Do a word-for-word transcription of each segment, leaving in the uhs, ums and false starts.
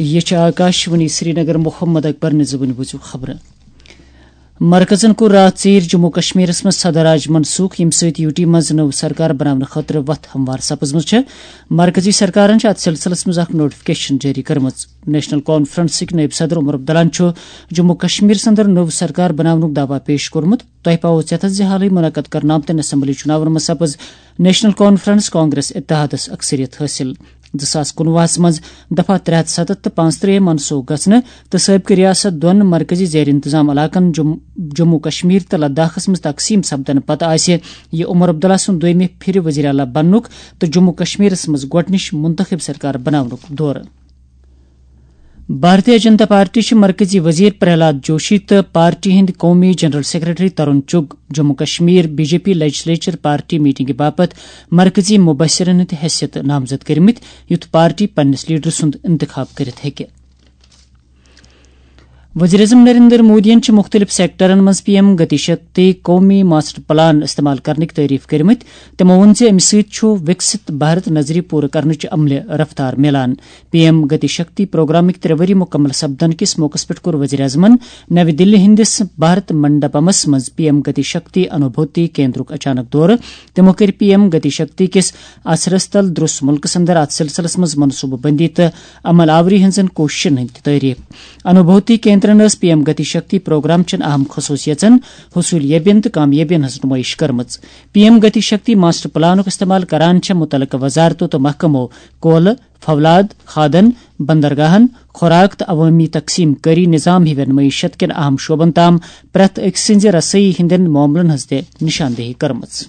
یہ آکاشوانی سری نگر محمد اکبر نظبن بوزو خبر مرکزن کو رات ژیر جموں کشمیرس مز صدراج منسوخ یم سۭتۍ یو ٹی مز نو سرکار بناونہٕ خٲطرٕ وتھ ہموار سپزمٕژ چھےٚ مرکزی سرکارن چھِ اتھ سلسلس مز اکھ نوٹیفکیشن جاری کٔرمٕژ نیشنل کانفرنسٕکۍ نٲیب صدر عمر عبداللہن چھُ جموں کشمیرس اندر نٔو سرکار بناونُک دعوا پیش کوٚرمُت تۄہہِ پاوو ژیتس زِ حالٕے منعقد کرنہٕ آمتٮ۪ن اسمبلی چُناون منٛز سپز نیشنل کانفرنس کانگریس اتحادس اکثریت حٲصِل زٕ ساس کُنوُہس منٛز دفعہ ترٛےٚ ہتھ ستتھ تہٕ پانٛژھ ترٛہ منسوخ گژھنہٕ تہٕ سٲبقہٕ ریاست دۄن مرکزی زیر انتظام علاقن جموں کشمیر تہٕ لداخس منٛز تقسیٖم سپدنہٕ پتہٕ آسہِ یہِ عمر عبداللہ سُنٛد دویمہِ پھِرِ وزیر اعلیٰ بننُک تہٕ جموں کشمیرس منٛز گۄڈنِچ منتخب سرکار بناونُک دورٕ بھارتیہ جنتا پارٹی چھ مرکزی وزیر پرہلاد جوشی تو پارٹی ہند قومی general secretary Tarun Chugh Jammu Kashmir B J P legislature party meeting باپت مرکزی مبصرن ہند حیثیت نامزد کرمت یُتھ پارٹی پننس لیڈر سند انتخاب کرت ہیکہ وزیر اعظم نریندر مودین چھ مختلف سیکٹرن مز پی ایم گتی شکتی قومی ماسٹر پلان استعمال کرنک تعریف کرمت تمو وون زِ امہِ سۭتۍ چھُ وکست بھارت نظری پورٕ کرنٕچ عملہِ رفتار میلان پی ایم گتی شکتی پروگرامٕکۍ ترٛےٚ ؤری مکمل سپدن کس موقعس پٮ۪ٹھ کوٚر وزیر اعظمن نوِ دِلہِ ہندس بھارت منڈپمس منٛز پی ایم گتی شکتی انوبھوتی کیندرُک اچانک دورٕ تمو کٔرۍ پی ایم گتی شکتی کس اثرس تل درُس مُلکس اندر اتھ سلسلس منٛز منصوبہٕ بندی تہٕ عمل آوری ہنزن کوششن ہٕنٛدۍ تعریف انوبھوتی کیندر ٲس P M Gati Shakti programme چن اہم خصوصیتن حصولیابین تو کامیابین ہز نمائش کرمژ P M Gati Shakti master پلانک استعمال کران چھ متعلقہ وزارتوں تو محکموں کولہٕ فولاد کھادن بندرگاہن خوراک تو عوامی تقسیم کاری نظام ہِوین معیشت کین اہم شعبن تام پرٛٮ۪تھ أکۍ سٕنزِ رسٲیی ہندین معاملن ہٕنٛز تہِ نشاندہی کٔرمٕژ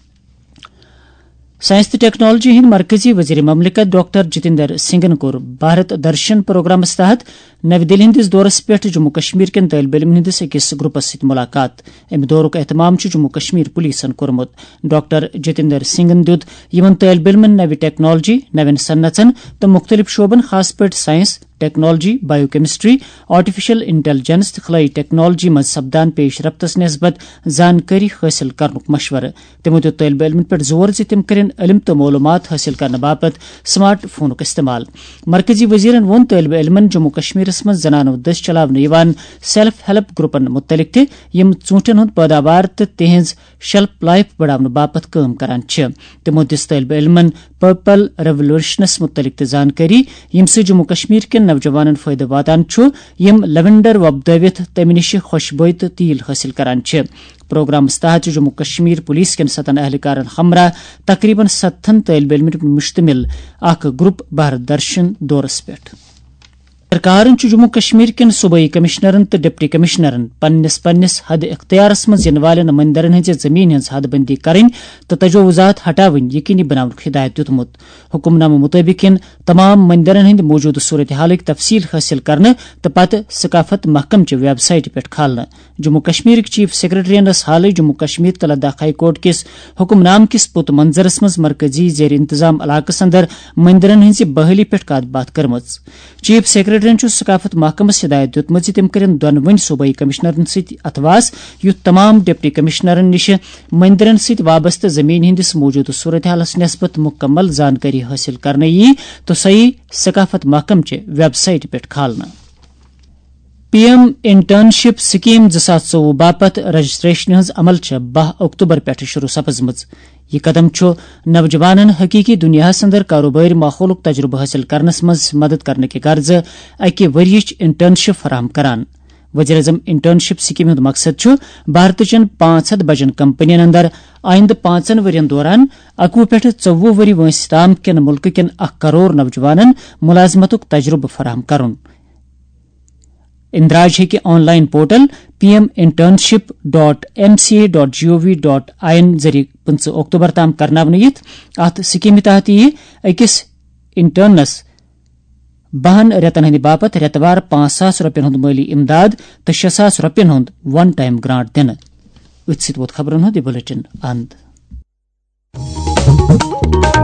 سائنس تہٕ ٹیکنالوجی ہند مرکزی وزیر مملکت ڈاکٹر جتیندر سنگھن کوٚر بھارت درشن پروگرامس تحت نوِ دِلہِ ہندس دورس پٮ۪ٹھ جموں کشمیر کین طالب علم ہندس أکِس گروپس سۭتۍ ملاقات امہِ دورُک اہتمام چھُ جموں کشمیر پُلیٖسن کوٚرمُت ڈاکٹر جتیندر سنگھن دیُت یِمن طالب علمن نوِ ٹیکنالوجی نوین صنعژن تہٕ مختلف شعبن خاص پٲٹھۍ science technology biochemistry artificial intelligence تہٕ خلائی ٹیکنالوجی منٛز سپدان پیش رفتس نسبت زانکٲری حٲصل کرنُک مشورٕ تِمو دیُت طالب علمن پٮ۪ٹھ زور زِ تِم کرن علم تہٕ معلوٗمات حٲصل کرنہٕ باپتھ سمارٹ فونُک استعمال مرکزی وزیرن ووٚن طالب علمن جموں کشمیرس منٛز زنانو دٔسۍ چلاونہٕ یِوان سیلف ہیلپ گروپن متعلق تہِ یِم ژوٗنٹھٮ۪ن ہُنٛد پٲداوار تہٕ تِہنٛز شیلف لائف بڑاونہٕ باپتھ کٲم کران چھِ تِمو دِژ طالب علمن پرپل ریولیوشنس متعلق تہِ زانکٲری ییٚمہِ سۭتۍ جموں کشمیر کٮ۪ن نوجوانن فٲیدٕ واتان چھُ یِم لیوینڈر وۄپدٲوِتھ تمہِ نِش خوشبوئے تہٕ تیٖل حٲصل کران چھِ پروگرامس تحت چھُ جموں کشمیر پولیس کٮ۪ن ستن اہلکارن ہمراہ تقریباً ستن طالب علمن مشتمل اکھ گروپ بھارت درشن دورس پٮ۪ٹھ سرکارن چھُ جموں کشمیر کٮ۪ن صوبٲئی کمشنرن تہٕ ڈپٹی کمشنرن پننس پننس حد اختیارس منٛز یِنہٕ والٮ۪ن مٔنٛدرن ہٕنٛزِ زمین ہٕنٛز حد بندی کرٕنۍ تہٕ تجاوزات ہٹاوٕنۍ یقینی بناونُک ہدایت دِیُتمُت حکم نامہٕ مُطٲبق یِن تمام مٔنٛدرن ہٕنٛدِ موجودٕ صورتحالٕکۍ تفصیل حٲصل کرنہٕ تہٕ پتہٕ ثقافت محکمچہِ ویب سائٹہِ پٮ۪ٹھ کھالنہٕ جموں کشمیرٕکۍ چیف سیکرٹریَن ٲس حالٕے جموں کشمیر تہٕ لداخ ہائی کورٹ کِس حکم نامہٕ کِس پوٚت منظرس منٛز مرکزی زیر انتظام علاقس اندر مٔنٛدرن ہٕنٛزِ بحٲلی پٮ۪ٹھ کتھ باتھ کٔرمٕژ چیف سیکرٹریَن چھُ ثقافت محکمس ہدایت دِیُتمُت زِ تِم کٔرِن دۄنوٕنی صوبٲئی کمشنرن سۭتۍ اتھواس یُتھ تمام ڈپٹی کمشنرن نِش مٔنٛدرن سۭتۍ وابستہٕ زمین ہٕنٛدِس موجودٕ صورتحالس نسبت مُکمل زانکٲری حٲصل کرنہٕ یی تہٕ سۄ یی ثقافت محکمچہِ ویب سائٹہِ پٮ۪ٹھ کھالنہٕ پی ایم انٹرنشپ سکیم زٕ ساس ژوٚوُہ باپت رجسٹریشن ہٕنٛز عمل چھےٚ باہ اکتوبر پٮ۪ٹھ شروع سپٕزمٕژ یہ قدم چھُ نوجوانن حقیقی دنیاہس اندر کاروباری ماحولُک تجربہٕ حٲصل کرنس منٛز مدد کرنہٕ غرضہٕ اکہِ ؤرۍیٕچ انٹرنشپ فراہم کران وزیر اعظم انٹرنشپ سکیم ہُنٛد مقصد چھُ بھارتچن پانژھ ہتھ بجن کمپنین اندر آئندٕ پانژن ؤرین دوران اکوُہ پٮ۪ٹھ ژوٚوُہ ؤری وٲنٛسہِ تام کٮ۪ن مُلکہٕ کٮ۪ن اکھ کرور نوجوانن مُلازمتُک تجربہٕ فراہم کرُن اندراج ہیکہِ online portal P M internship dot M C A dot G O V dot I N ذریعہ پٕنژٕ اکتوبر تام کرناونہٕ یِتھ اتھ سکیمہِ تحت یِیہِ أکِس انٹرنس بہن رٮ۪تن ہٕنٛدِ باپتھ رٮ۪تہٕ وار پانژھ ساس رۄپین ہُند مٲلی امداد تہٕ شےٚ ساس رۄپین ہُند ون ٹائم گرانٹ دِنہٕ أتھۍ سۭتۍ ووت خبرن ہُند یہِ بُلیٹن اند